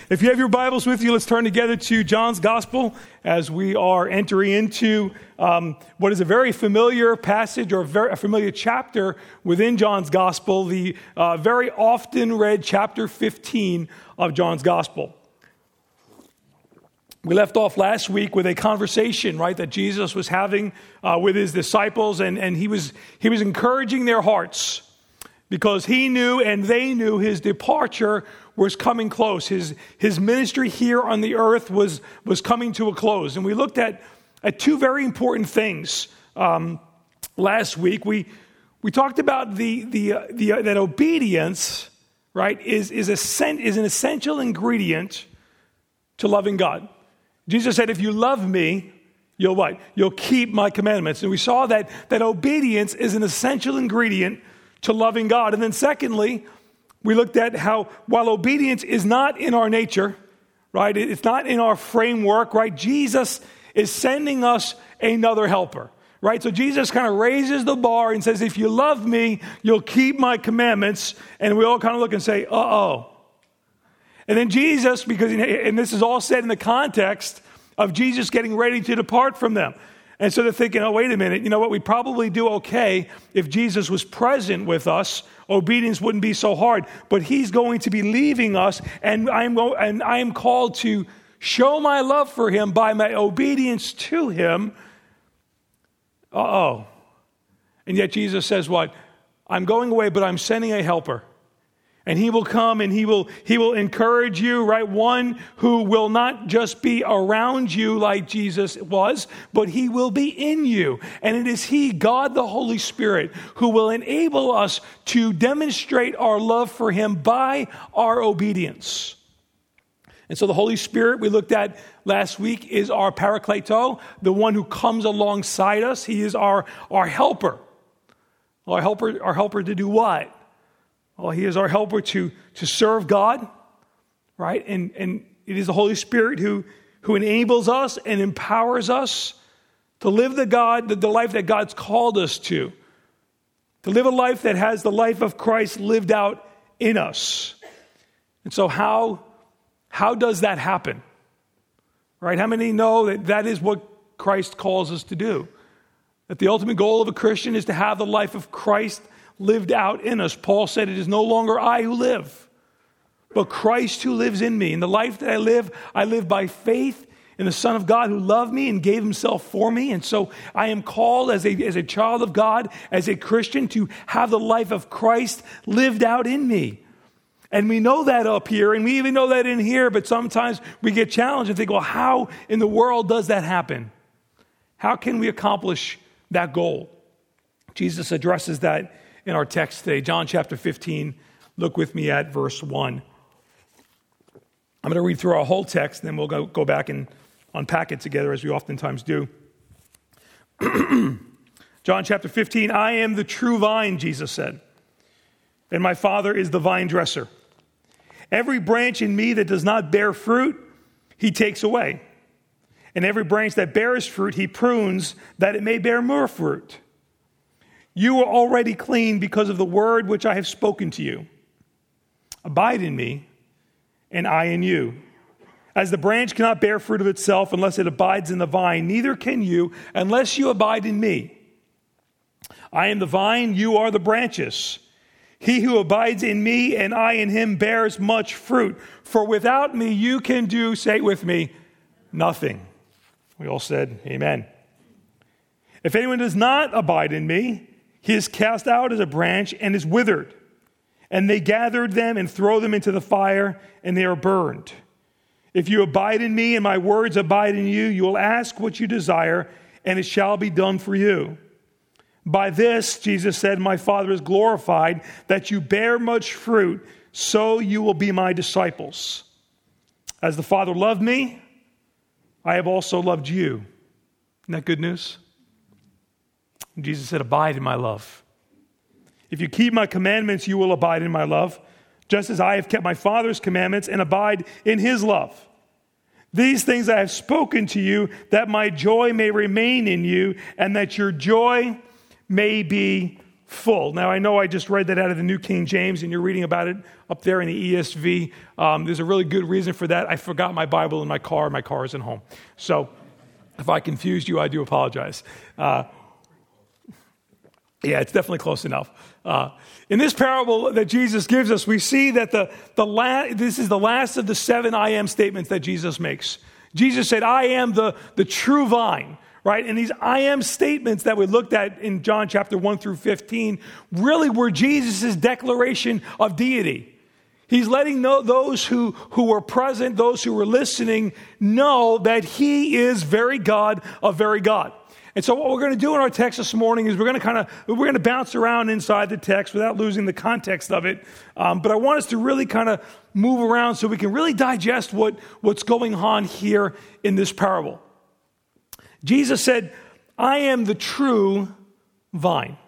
If you have your Bibles with you, let's turn together to John's Gospel as we are entering into what is a very familiar passage or a familiar chapter within John's Gospel, the very often read chapter 15 of John's Gospel. We left off last week with a conversation, right, that Jesus was having with his disciples, and he was encouraging their hearts because he knew and they knew his departure was coming close. His ministry here on the earth was coming to a close. And we looked at two very important things last week. We talked about that obedience, right, is an essential ingredient to loving God. Jesus said, if you love me, you'll what? You'll keep my commandments. And we saw that obedience is an essential ingredient to loving God. And then secondly, we looked at how while obedience is not in our nature, right? It's not in our framework, right? Jesus is sending us another helper, right? So Jesus kind of raises the bar and says, if you love me, you'll keep my commandments. And we all kind of look and say, uh-oh. And then Jesus, and this is all said in the context of Jesus getting ready to depart from them. And so they're thinking, oh, wait a minute, you know what? We'd probably do okay if Jesus was present with us. Obedience wouldn't be so hard. But he's going to be leaving us, and I am called to show my love for him by my obedience to him. Uh-oh. And yet Jesus says what? I'm going away, but I'm sending a helper. And he will come and he will encourage you, right? One who will not just be around you like Jesus was, but he will be in you. And it is he, God the Holy Spirit, who will enable us to demonstrate our love for him by our obedience. And so the Holy Spirit we looked at last week is our Parakleto, the one who comes alongside us. He is our helper. Our helper to do what? Well, he is our helper to serve God, right? And it is the Holy Spirit who enables us and empowers us to live the life that God's called us to live a life that has the life of Christ lived out in us. And so how does that happen? Right? How many know that is what Christ calls us to do? That the ultimate goal of a Christian is to have the life of Christ lived out in us. Paul said, it is no longer I who live, but Christ who lives in me. And the life that I live by faith in the Son of God who loved me and gave himself for me. And so I am called as a child of God, as a Christian, to have the life of Christ lived out in me. And we know that up here, and we even know that in here, but sometimes we get challenged and think, well, how in the world does that happen? How can we accomplish that goal? Jesus addresses that in our text today, John chapter 15. Look with me at verse 1. I'm going to read through our whole text, and then we'll go back and unpack it together as we oftentimes do. John chapter 15, I am the true vine, Jesus said, and my Father is the vine dresser. Every branch in me that does not bear fruit, he takes away. And every branch that bears fruit, he prunes that it may bear more fruit. You are already clean because of the word which I have spoken to you. Abide in me, and I in you. As the branch cannot bear fruit of itself unless it abides in the vine, neither can you unless you abide in me. I am the vine, you are the branches. He who abides in me and I in him bears much fruit. For without me you can do, say it with me, nothing. We all said, amen. If anyone does not abide in me, he is cast out as a branch and is withered. And they gathered them and throw them into the fire, and they are burned. If you abide in me and my words abide in you, you will ask what you desire, and it shall be done for you. By this, Jesus said, my Father is glorified, that you bear much fruit, so you will be my disciples. As the Father loved me, I have also loved you. Isn't that good news? And Jesus said, abide in my love. If you keep my commandments, you will abide in my love, just as I have kept my Father's commandments and abide in his love. These things I have spoken to you, that my joy may remain in you, and that your joy may be full. Now, I know I just read that out of the New King James, and you're reading about it up there in the ESV. There's a really good reason for that. I forgot my Bible in my car. My car isn't home. So if I confused you, I do apologize. Yeah, it's definitely close enough. In this parable that Jesus gives us, we see that this is the last of the 7 I am statements that Jesus makes. Jesus said, I am the true vine. Right? And these I am statements that we looked at in John chapter 1 through 15 really were Jesus' declaration of deity. He's letting those who were present, those who were listening, know that he is very God of very God. And so what we're going to do in our text this morning is we're going to bounce around inside the text without losing the context of it. But I want us to really kind of move around so we can really digest what's going on here in this parable. Jesus said, I am the true vine.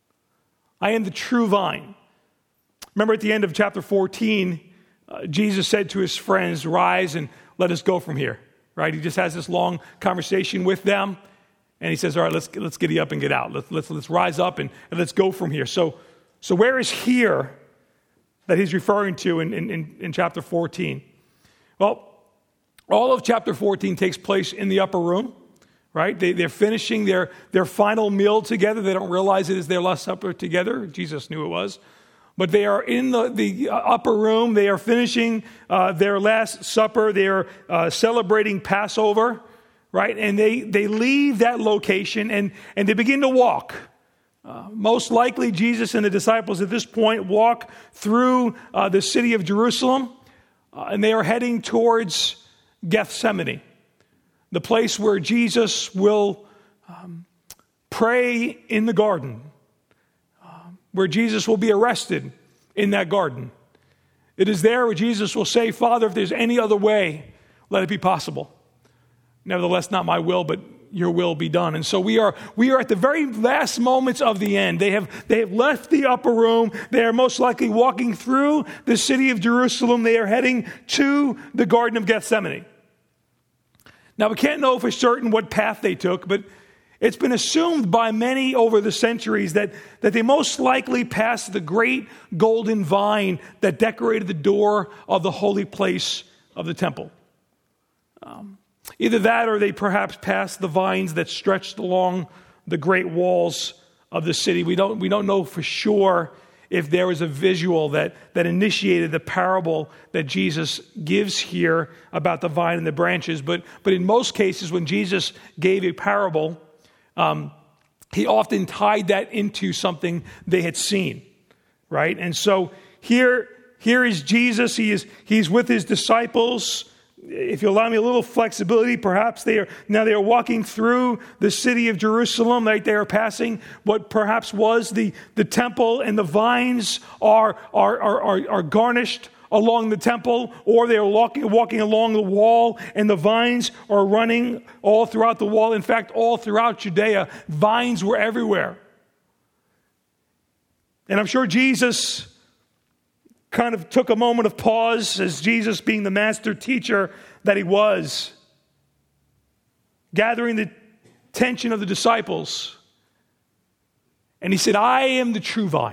I am the true vine. Remember at the end of chapter 14, Jesus said to his friends, rise and let us go from here. Right? He just has this long conversation with them. And he says, all right, let's get up and get out. Let's rise up and let's go from here. So where is here that he's referring to in chapter 14? Well, all of chapter 14 takes place in the upper room. Right? They're finishing their final meal together. They don't realize it is their last supper together. Jesus knew it was. But they are in the upper room. They are finishing their last supper. They are celebrating Passover. Right? And they leave that location and they begin to walk. Most likely, Jesus and the disciples at this point walk through the city of Jerusalem. And they are heading towards Gethsemane. The place where Jesus will pray in the garden, where Jesus will be arrested in that garden. It is there where Jesus will say, Father, if there's any other way, let it be possible. Nevertheless, not my will, but your will be done. And so we are at the very last moments of the end. They have left the upper room. They are most likely walking through the city of Jerusalem. They are heading to the Garden of Gethsemane. Now, we can't know for certain what path they took, but it's been assumed by many over the centuries that they most likely passed the great golden vine that decorated the door of the holy place of the temple. Either that or they perhaps passed the vines that stretched along the great walls of the city. We don't know for sure if there was a visual that initiated the parable that Jesus gives here about the vine and the branches. But in most cases, when Jesus gave a parable, he often tied that into something they had seen, right? And so here is Jesus. He's with his disciples. If you allow me a little flexibility, perhaps they are walking through the city of Jerusalem. Right? They are passing what perhaps was the temple, and the vines are garnished along the temple, or they are walking along the wall, and the vines are running all throughout the wall. In fact, all throughout Judea, vines were everywhere. And I'm sure Jesus kind of took a moment of pause, as Jesus, being the master teacher that he was, gathering the attention of the disciples. And he said, I am the true vine.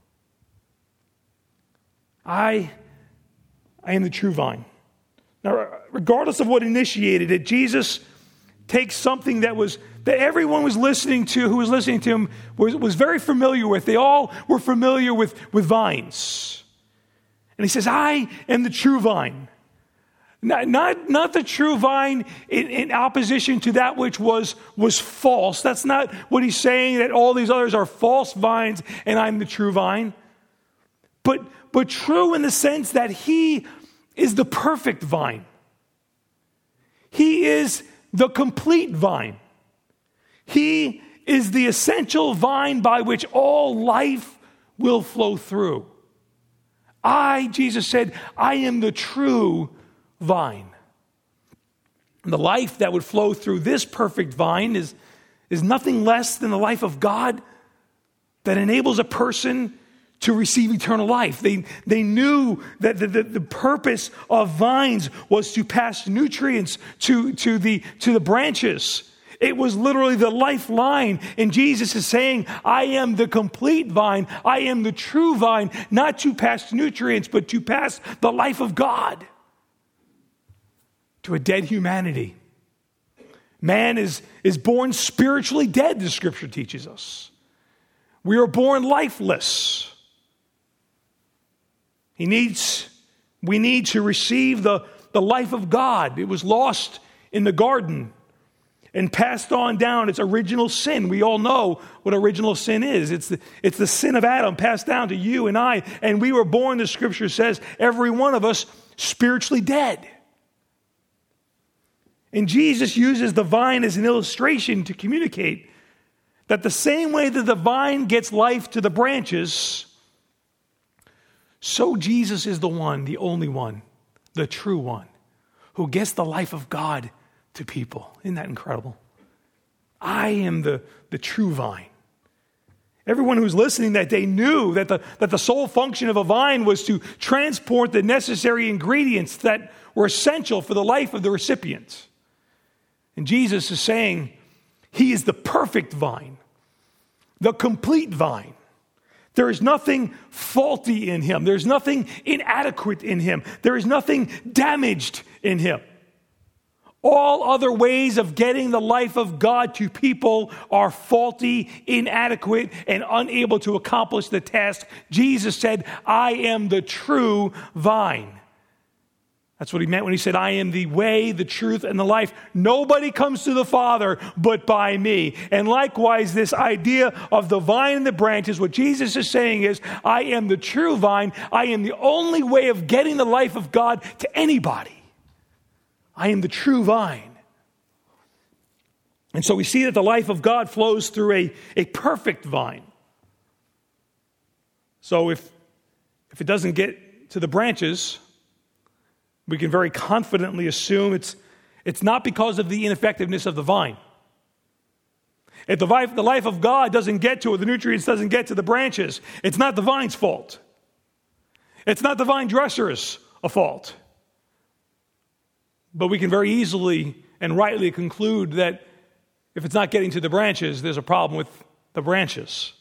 I am the true vine. Now, regardless of what initiated it, Jesus takes something that everyone was listening to, who was listening to him, was very familiar with. They all were familiar with vines. And he says, I am the true vine. Not the true vine in opposition to that which was false. That's not what he's saying, that all these others are false vines and I'm the true vine. But true in the sense that he is the perfect vine. He is the complete vine. He is the essential vine by which all life will flow through. Jesus said, I am the true vine. And the life that would flow through this perfect vine is nothing less than the life of God that enables a person to receive eternal life. They knew that the purpose of vines was to pass nutrients to the branches. It was literally the lifeline. And Jesus is saying, I am the complete vine. I am the true vine, not to pass nutrients, but to pass the life of God to a dead humanity. Man is born spiritually dead, the scripture teaches us. We are born lifeless. We need to receive the life of God. It was lost in the garden and passed on down. It's original sin. We all know what original sin is. It's the sin of Adam passed down to you and I. And we were born, the scripture says, every one of us spiritually dead. And Jesus uses the vine as an illustration to communicate that the same way that the vine gets life to the branches, so Jesus is the one, the only one, the true one, who gets the life of God to people. Isn't that incredible? I am the true vine. Everyone who was listening that day knew that the sole function of a vine was to transport the necessary ingredients that were essential for the life of the recipient. And Jesus is saying he is the perfect vine, the complete vine. There is nothing faulty in him. There's nothing inadequate in him. There is nothing damaged in him. All other ways of getting the life of God to people are faulty, inadequate, and unable to accomplish the task. Jesus said, I am the true vine. That's what he meant when he said, I am the way, the truth, and the life. Nobody comes to the Father but by me. And likewise, this idea of the vine and the branches, what Jesus is saying is, I am the true vine. I am the only way of getting the life of God to anybody. I am the true vine. And so we see that the life of God flows through a perfect vine. So if it doesn't get to the branches, we can very confidently assume it's not because of the ineffectiveness of the vine. If the life of God doesn't get to it, the nutrients doesn't get to the branches, it's not the vine's fault. It's not the vine dresser's fault. But we can very easily and rightly conclude that if it's not getting to the branches, there's a problem with the branches.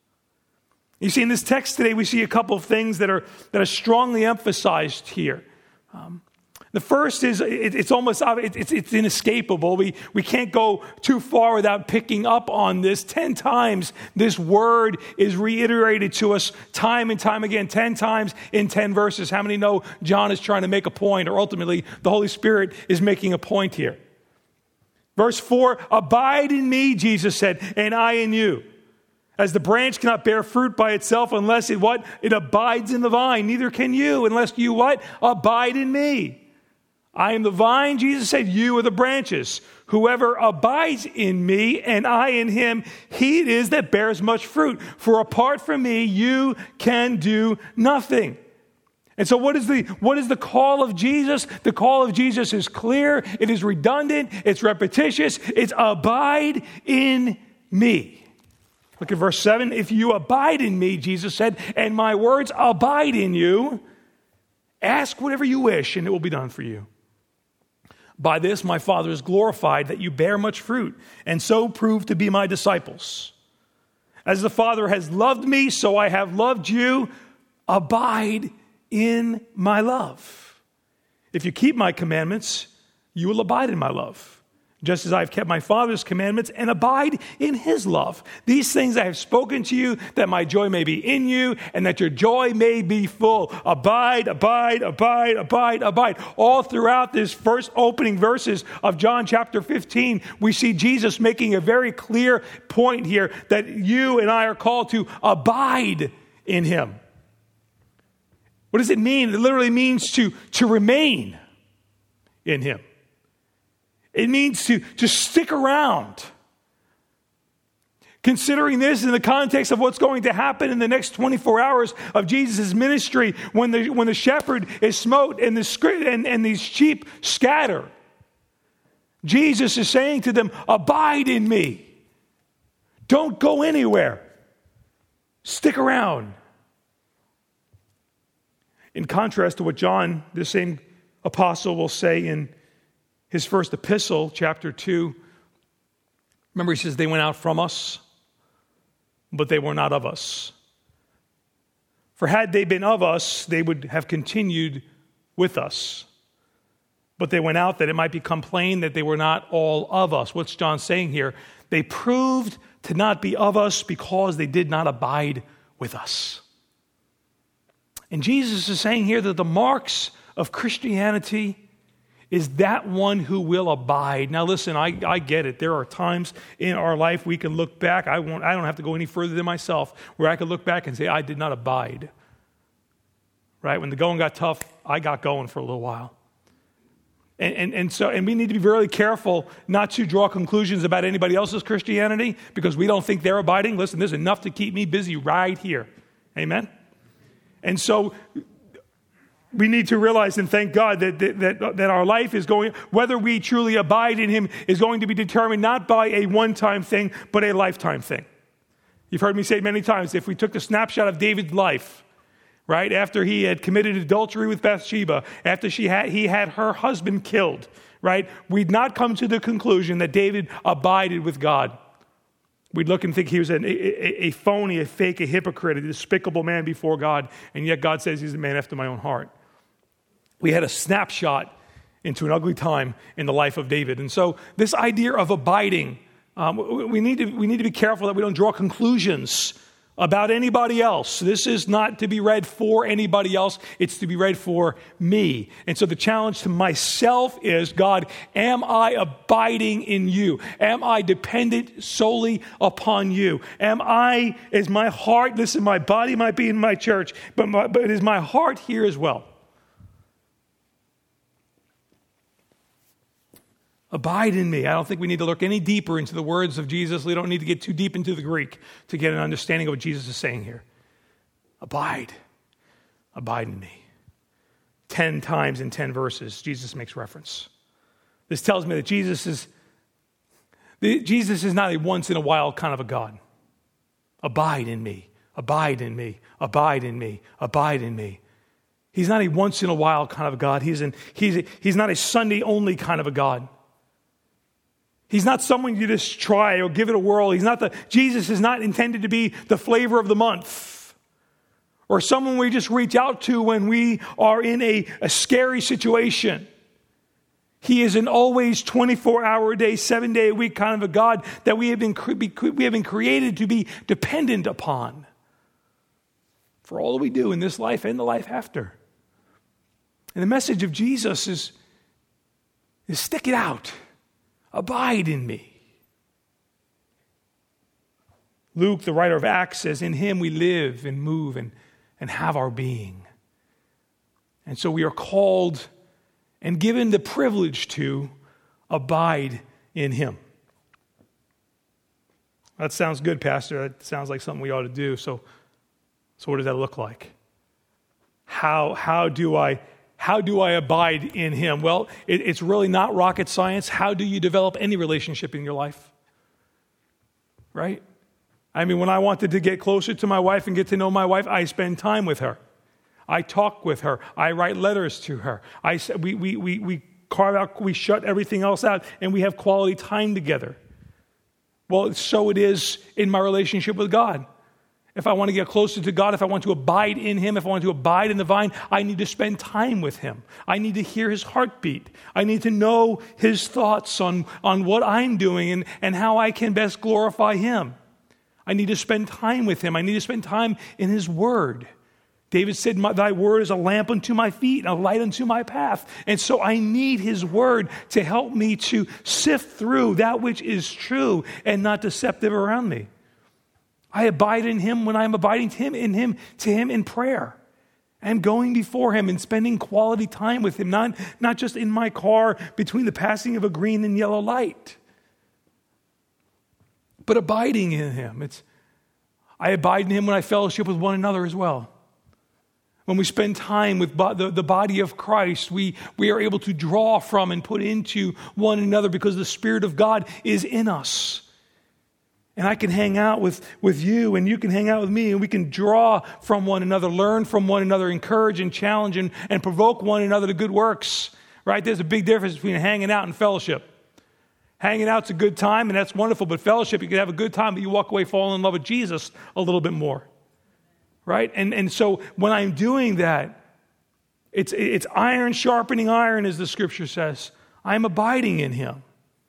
You see, in this text today, we see a couple of things that are strongly emphasized here. The first is it's almost it's inescapable. We can't go too far without picking up on this. 10 times this word is reiterated to us time and time again, 10 times in 10 verses. How many know John is trying to make a point, or ultimately the Holy Spirit is making a point here? Verse 4, abide in me, Jesus said, and I in you. As the branch cannot bear fruit by itself unless it what? It abides in the vine. Neither can you unless you what? Abide in me. I am the vine, Jesus said, you are the branches. Whoever abides in me and I in him, he it is that bears much fruit. For apart from me, you can do nothing. And so what is the call of Jesus? The call of Jesus is clear. It is redundant. It's repetitious. It's abide in me. Look at verse 7. If you abide in me, Jesus said, and my words abide in you, ask whatever you wish and it will be done for you. By this my Father is glorified, that you bear much fruit, and so prove to be my disciples. As the Father has loved me, so I have loved you. Abide in my love. If you keep my commandments, you will abide in my love, just as I have kept my Father's commandments and abide in his love. These things I have spoken to you, that my joy may be in you, and that your joy may be full. Abide, abide, abide, abide, abide. All throughout this first opening verses of John chapter 15, we see Jesus making a very clear point here that you and I are called to abide in him. What does it mean? It literally means to remain in him. It means to stick around. Considering this in the context of what's going to happen in the next 24 hours of Jesus' ministry, when the shepherd is smote and these sheep scatter, Jesus is saying to them, abide in me. Don't go anywhere. Stick around. In contrast to what John, the same apostle, will say in his first epistle, chapter 2, Remember, he says they went out from us, but they were not of us. For had they been of us, they would have continued with us. But they went out that it might become plain that they were not all of us. What's John saying here? They proved to not be of us because they did not abide with us. And Jesus is saying here that the marks of Christianity is that one who will abide. Now listen, I get it. There are times in our life we can look back. I don't have to go any further than myself, where I can look back and say, I did not abide. Right? When the going got tough, I got going for a little while. And we need to be very careful not to draw conclusions about anybody else's Christianity because we don't think they're abiding. Listen, there's enough to keep me busy right here. Amen? And so we need to realize and thank God that our life is going, whether we truly abide in him, is going to be determined not by a one-time thing, but a lifetime thing. You've heard me say many times, if we took a snapshot of David's life, right, after he had committed adultery with Bathsheba, after he had her husband killed, right, we'd not come to the conclusion that David abided with God. We'd look and think he was a phony, a fake, a hypocrite, a despicable man before God, and yet God says he's a man after my own heart. We had a snapshot into an ugly time in the life of David. And so this idea of abiding, we need to be careful that we don't draw conclusions about anybody else. This is not to be read for anybody else. It's to be read for me. And so the challenge to myself is, God, am I abiding in you? Am I dependent solely upon you? Is my heart, listen, my body might be in my church, but is my heart here as well? Abide in me. I don't think we need to look any deeper into the words of Jesus. We don't need to get too deep into the Greek to get an understanding of what Jesus is saying here. Abide. Abide in me. 10 times in 10 verses, Jesus makes reference. This tells me that Jesus is not a once-in-a-while kind of a God. Abide in me. Abide in me. Abide in me. Abide in me. He's not a once-in-a-while kind of a God. He's not a Sunday-only kind of a God. He's not someone you just try or give it a whirl. Jesus is not intended to be the flavor of the month or someone we just reach out to when we are in a scary situation. He is an always 24-hour-a-day, 7-day-a-week kind of a God that we have been created to be dependent upon for all that we do in this life and the life after. And the message of Jesus is stick it out. Abide in me. Luke, the writer of Acts, says, in him we live and move and have our being. And so we are called and given the privilege to abide in him. That sounds good, Pastor. That sounds like something we ought to do. So what does that look like? How do I abide in him? Well, it's really not rocket science. How do you develop any relationship in your life? Right? I mean, when I wanted to get closer to my wife and get to know my wife, I spend time with her. I talk with her. I write letters to her. We carve out, we shut everything else out, and we have quality time together. Well, so it is in my relationship with God. If I want to get closer to God, if I want to abide in him, if I want to abide in the vine, I need to spend time with him. I need to hear his heartbeat. I need to know his thoughts on what I'm doing and how I can best glorify him. I need to spend time with him. I need to spend time in his word. David said, thy word is a lamp unto my feet and a light unto my path. And so I need his word to help me to sift through that which is true and not deceptive around me. I abide in him when I'm abiding to him in prayer. I'm going before him and spending quality time with him, not just in my car between the passing of a green and yellow light, but abiding in him. I abide in him when I fellowship with one another as well. When we spend time with the body of Christ, we are able to draw from and put into one another because the Spirit of God is in us. And I can hang out with you, and you can hang out with me, and we can draw from one another, learn from one another, encourage and challenge and provoke one another to good works. Right? There's a big difference between hanging out and fellowship. Hanging out's a good time, and that's wonderful, but fellowship, you can have a good time, but you walk away falling in love with Jesus a little bit more, right? And so when I'm doing that, it's iron sharpening iron, as the scripture says. I'm abiding in him.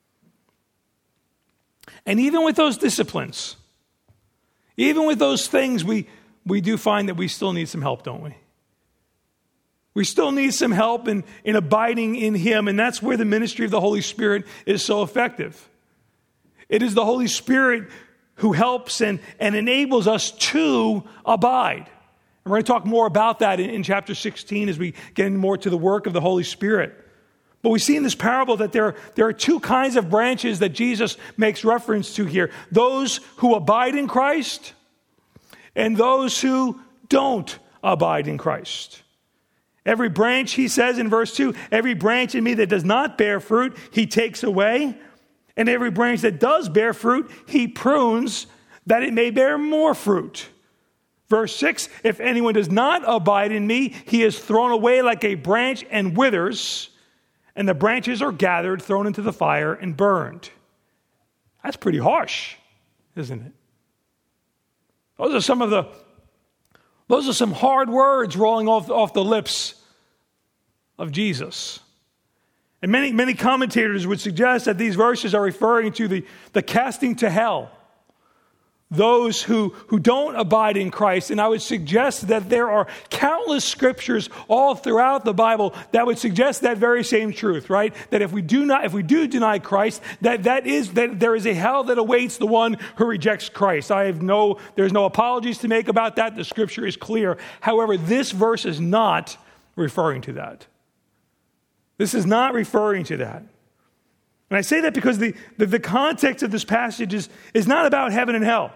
And even with those disciplines, even with those things, we do find that we still need some help, don't we? We still need some help in abiding in him, and that's where the ministry of the Holy Spirit is so effective. It is the Holy Spirit who helps and enables us to abide. And we're going to talk more about that in chapter 16 as we get more to the work of the Holy Spirit. But we see in this parable that there are two kinds of branches that Jesus makes reference to here. Those who abide in Christ and those who don't abide in Christ. Every branch, he says in verse 2, every branch in me that does not bear fruit, he takes away. And every branch that does bear fruit, he prunes that it may bear more fruit. Verse 6, if anyone does not abide in me, he is thrown away like a branch and withers, and the branches are gathered, thrown into the fire, and burned. That's pretty harsh, isn't it? Those are some hard words rolling off the lips of Jesus. And many commentators would suggest that these verses are referring to the casting to hell. Those who don't abide in Christ. And I would suggest that there are countless scriptures all throughout the Bible that would suggest that very same truth, right? That if we do deny Christ, that there is a hell that awaits the one who rejects Christ. There's no apologies to make about that. The scripture is clear. However, this verse is not referring to that. This is not referring to that. And I say that because the context of this passage is not about heaven and hell.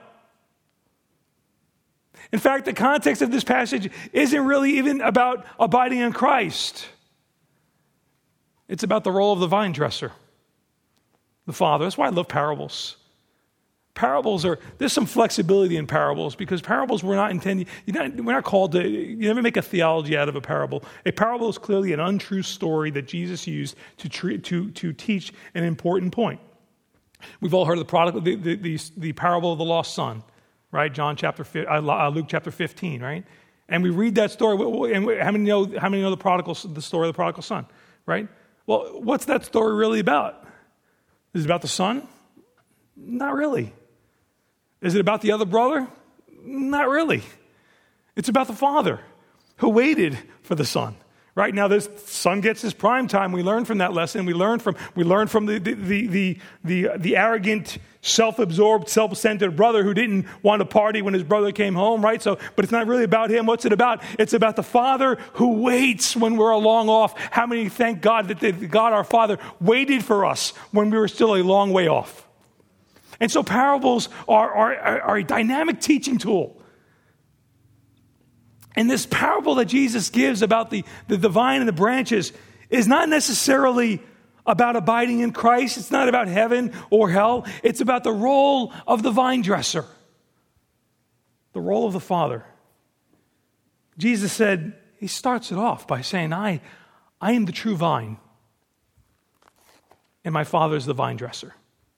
In fact, the context of this passage isn't really even about abiding in Christ. It's about the role of the vine dresser, the Father. That's why I love parables. There's some flexibility in parables because parables were not intended, we're not called to, you never make a theology out of a parable. A parable is clearly an untrue story that Jesus used to teach an important point. We've all heard of the parable of the lost son, right? Luke chapter 15, right? And we read that story, and how many know the story of the prodigal son, right? Well, what's that story really about? Is it about the son? Not really. Is it about the other brother? Not really. It's about the father who waited for the son. Right now, this son gets his prime time. We learn from that lesson. We learn from the arrogant, self-absorbed, self-centered brother who didn't want to party when his brother came home. Right. But it's not really about him. What's it about? It's about the father who waits when we're a long off. How many thank God that God our Father waited for us when we were still a long way off? And so parables are a dynamic teaching tool. And this parable that Jesus gives about the vine and the branches is not necessarily about abiding in Christ. It's not about heaven or hell. It's about the role of the vine dresser, the role of the Father. Jesus said, he starts it off by saying, I am the true vine, and my Father is the vine dresser.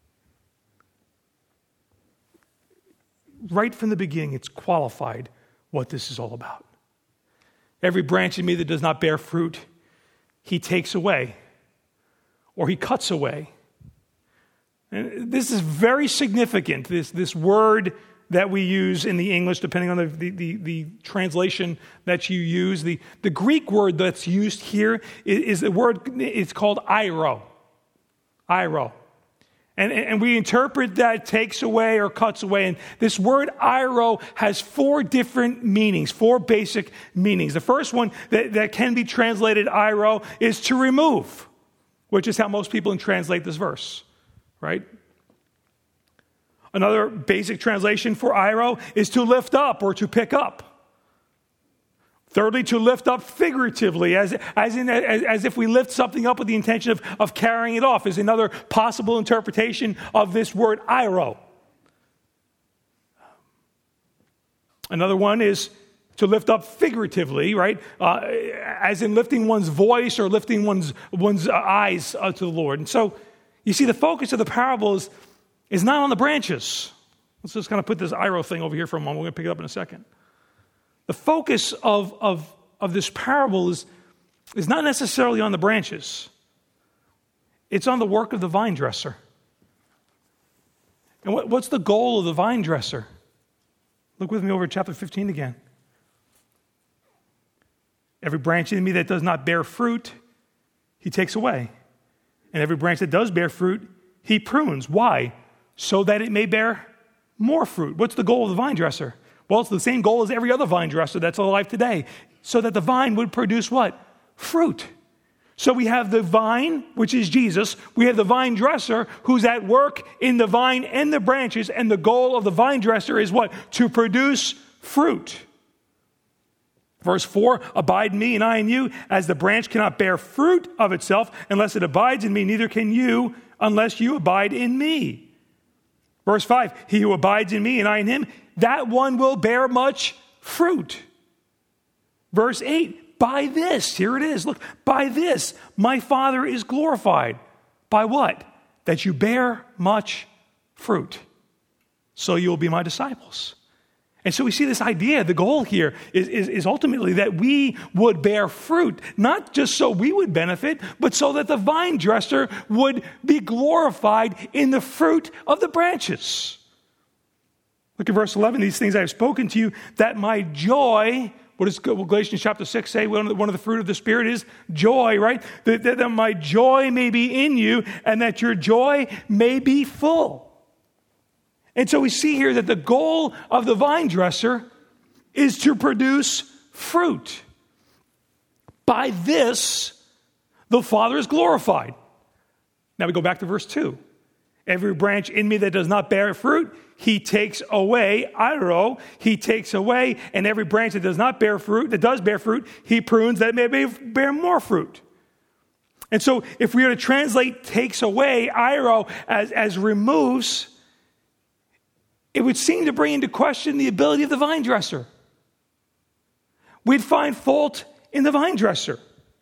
Right from the beginning, it's qualified what this is all about. Every branch in me that does not bear fruit, he takes away, or he cuts away. And this is very significant, this word that we use in the English, depending on the translation that you use. The Greek word that's used here is the word, it's called airo. Airo. And we interpret that takes away or cuts away. And this word airo has four different meanings, four basic meanings. The first one that can be translated airo is to remove, which is how most people translate this verse, right? Another basic translation for airo is to lift up or to pick up. Thirdly, to lift up figuratively, as if we lift something up with the intention of carrying it off, is another possible interpretation of this word airo. Another one is to lift up figuratively, right? As in lifting one's voice or lifting one's eyes to the Lord. And so, You see, the focus of the parable is not on the branches. Let's just kind of put this Iro thing over here for a moment. We're going to pick it up in a second. The focus of this parable is not necessarily on the branches. It's on the work of the vine dresser. And what's the goal of the vine dresser? Look with me over at chapter 15 again. Every branch in me that does not bear fruit, he takes away. And every branch that does bear fruit, he prunes. Why? So that it may bear more fruit. What's the goal of the vine dresser? Well, it's the same goal as every other vine dresser that's alive today. So that the vine would produce what? Fruit. So we have the vine, which is Jesus. We have the vine dresser who's at work in the vine and the branches. And the goal of the vine dresser is what? To produce fruit. Verse 4, abide in me and I in you, as the branch cannot bear fruit of itself unless it abides in me, neither can you unless you abide in me. Verse 5, he who abides in me and I in him, that one will bear much fruit. Verse 8, by this, here it is, look, by this my Father is glorified. By what? That you bear much fruit. So you will be my disciples. And so we see this idea, the goal here is ultimately that we would bear fruit, not just so we would benefit, but so that the vine dresser would be glorified in the fruit of the branches. Look at verse 11, these things I have spoken to you, that my joy, what does Galatians chapter 6 say? One of the fruit of the Spirit is joy, right? That my joy may be in you and that your joy may be full. And so we see here that the goal of the vine dresser is to produce fruit. By this, the Father is glorified. Now we go back to verse 2. Every branch in me that does not bear fruit, he takes away, Iro, he takes away, and every branch that does not bear fruit, that does bear fruit, he prunes that it may bear more fruit. And so if we were to translate takes away, Iro, as removes, it would seem to bring into question the ability of the vine dresser. We'd find fault in the vine dresser.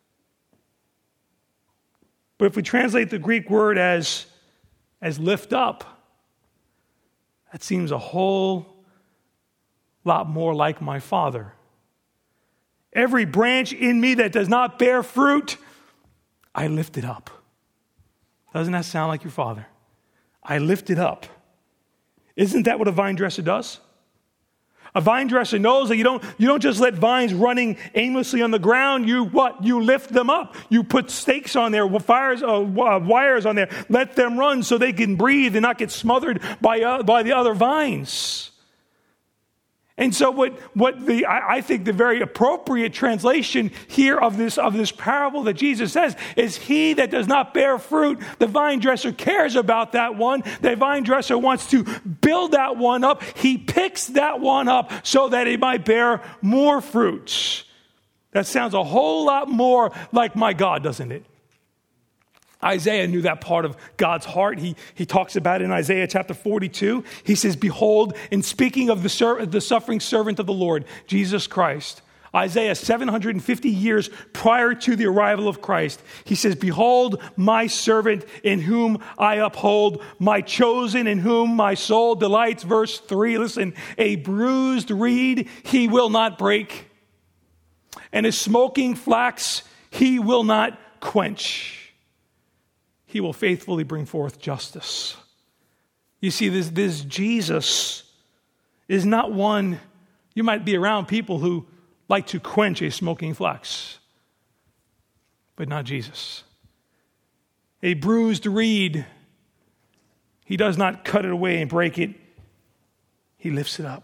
But if we translate the Greek word as lift up, that seems a whole lot more like my Father. Every branch in me that does not bear fruit, I lift it up. Doesn't that sound like your Father? I lift it up. Isn't that what a vine dresser does? A vine dresser knows that you don't just let vines running aimlessly on the ground. You lift them up. You put stakes on there, wires on there. Let them run so they can breathe and not get smothered by the other vines. And so I think the very appropriate translation here of this parable that Jesus says is he that does not bear fruit, the vine dresser cares about that one. The vine dresser wants to build that one up. He picks that one up so that it might bear more fruits. That sounds a whole lot more like my God, doesn't it? Isaiah knew that part of God's heart. He talks about it in Isaiah chapter 42. He says, behold, in speaking of the suffering servant of the Lord, Jesus Christ, Isaiah 750 years prior to the arrival of Christ, he says, behold, my servant in whom I uphold, my chosen in whom my soul delights. Verse 3, listen, a bruised reed he will not break, and a smoking flax he will not quench. He will faithfully bring forth justice. You see, this Jesus is not one, you might be around people who like to quench a smoking flax, but not Jesus. A bruised reed, he does not cut it away and break it. He lifts it up.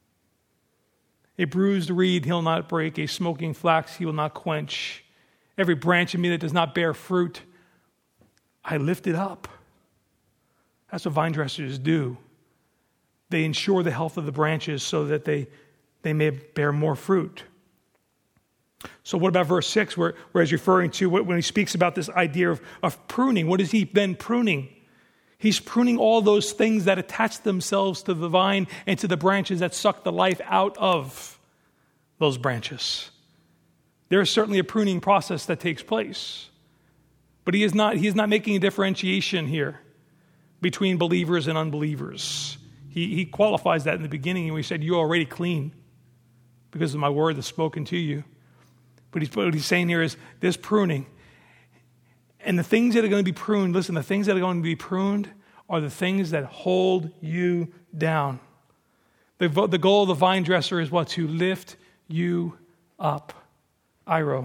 A bruised reed he'll not break, a smoking flax he will not quench. Every branch in me that does not bear fruit, I lift it up. That's what vine dressers do. They ensure the health of the branches so that they may bear more fruit. So what about verse 6 where he's referring to when he speaks about this idea of pruning? What is he then pruning? He's pruning all those things that attach themselves to the vine and to the branches that suck the life out of those branches. There is certainly a pruning process that takes place. But he is not making a differentiation here between believers and unbelievers. He qualifies that in the beginning, and he said, you're already clean because of my word that's spoken to you. But what he's saying here is there's pruning. And the things that are going to be pruned, listen, the things that are going to be pruned are the things that hold you down. The goal of the vine dresser is what? To lift you up. Iro.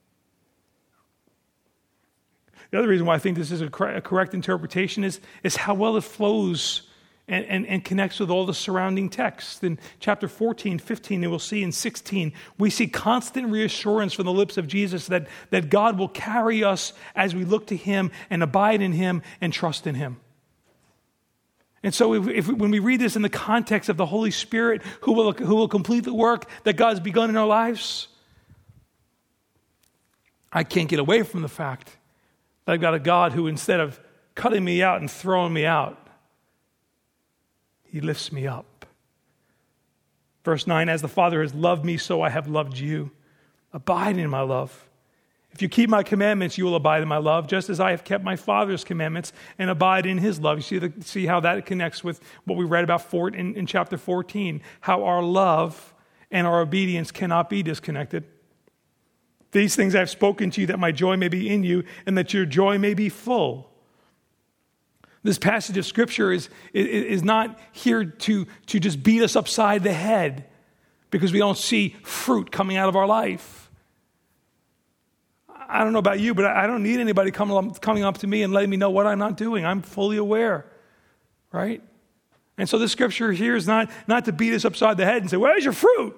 The other reason why I think this is a correct interpretation is how well it flows and connects with all the surrounding texts. In chapter 14, 15, and we'll see in 16, we see constant reassurance from the lips of Jesus that God will carry us as we look to him and abide in him and trust in him. And so when we read this in the context of the Holy Spirit who will complete the work that God's begun in our lives, I can't get away from the fact that I've got a God who, instead of cutting me out and throwing me out, he lifts me up. Verse 9, as the Father has loved me, so I have loved you. Abide in my love. If you keep my commandments, you will abide in my love, just as I have kept my Father's commandments and abide in his love. You see how that connects with what we read about in chapter 14, how our love and our obedience cannot be disconnected. These things I have spoken to you, that my joy may be in you and that your joy may be full. This passage of Scripture is not here to just beat us upside the head because we don't see fruit coming out of our life. I don't know about you, but I don't need anybody coming up to me and letting me know what I'm not doing. I'm fully aware, right? And so this Scripture here is not to beat us upside the head and say, where's your fruit?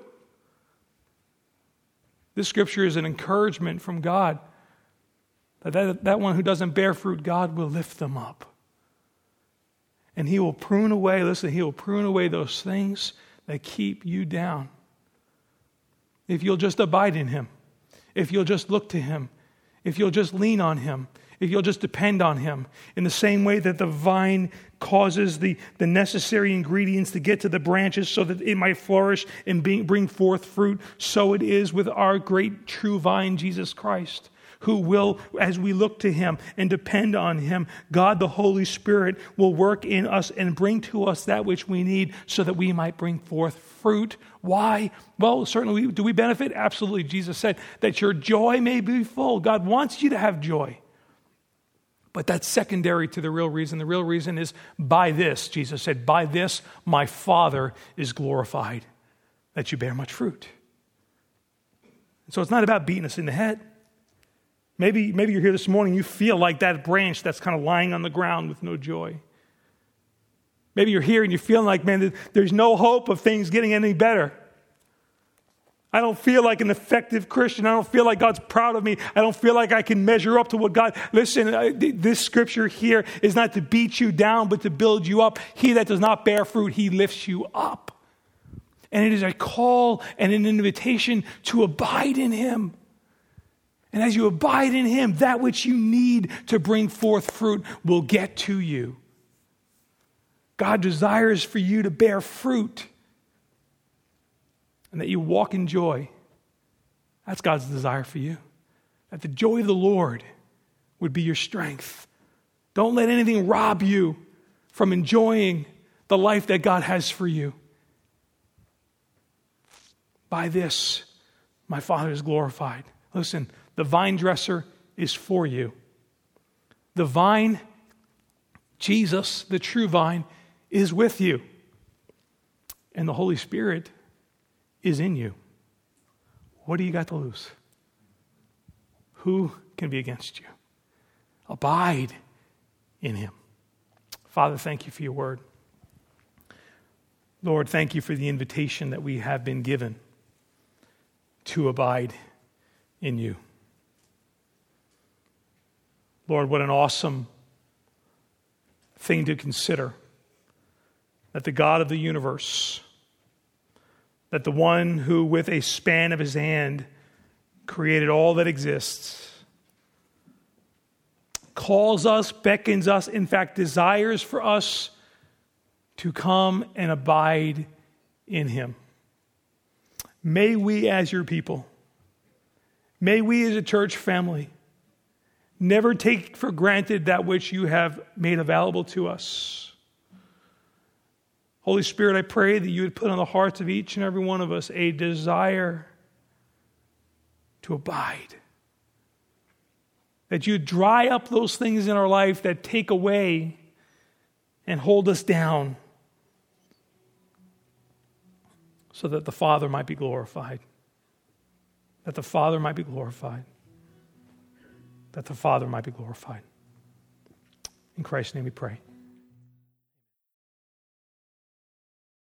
This Scripture is an encouragement from God that one who doesn't bear fruit, God will lift them up. And he will prune away, he will prune away those things that keep you down. If you'll just abide in him, if you'll just look to him, if you'll just lean on him, if you'll just depend on him, in the same way that the vine causes the necessary ingredients to get to the branches so that it might flourish and bring forth fruit, so it is with our great true vine, Jesus Christ, who will, as we look to him and depend on him, God the Holy Spirit will work in us and bring to us that which we need so that we might bring forth fruit. Why? Well, certainly, do we benefit? Absolutely. Jesus said that your joy may be full. God wants you to have joy. But that's secondary to the real reason. The real reason is by this, Jesus said, by this my Father is glorified, that you bear much fruit. And so it's not about beating us in the head. Maybe you're here this morning, you feel like that branch that's kind of lying on the ground with no joy. Maybe you're here and you're feeling like, man, there's no hope of things getting any better. I don't feel like an effective Christian. I don't feel like God's proud of me. I don't feel like I can measure up to what God... Listen, this scripture here is not to beat you down, but to build you up. He that does not bear fruit, he lifts you up. And it is a call and an invitation to abide in him. And as you abide in him, that which you need to bring forth fruit will get to you. God desires for you to bear fruit and that you walk in joy. That's God's desire for you. That the joy of the Lord would be your strength. Don't let anything rob you from enjoying the life that God has for you. By this, my Father is glorified. Listen, the vine dresser is for you. The vine, Jesus, the true vine, is with you. And the Holy Spirit is in you. What do you got to lose? Who can be against you? Abide in him. Father, thank you for your word. Lord, thank you for the invitation that we have been given to abide in you. Lord, what an awesome thing to consider that the God of the universe, that the one who with a span of his hand created all that exists, calls us, beckons us, in fact, desires for us to come and abide in him. May we as your people, may we as a church family, Never take for granted that which you have made available to us. Holy Spirit, I pray that you would put on the hearts of each and every one of us a desire to abide. That you dry up those things in our life that take away and hold us down so that the Father might be glorified. That the Father might be glorified. That the Father might be glorified. In Christ's name we pray.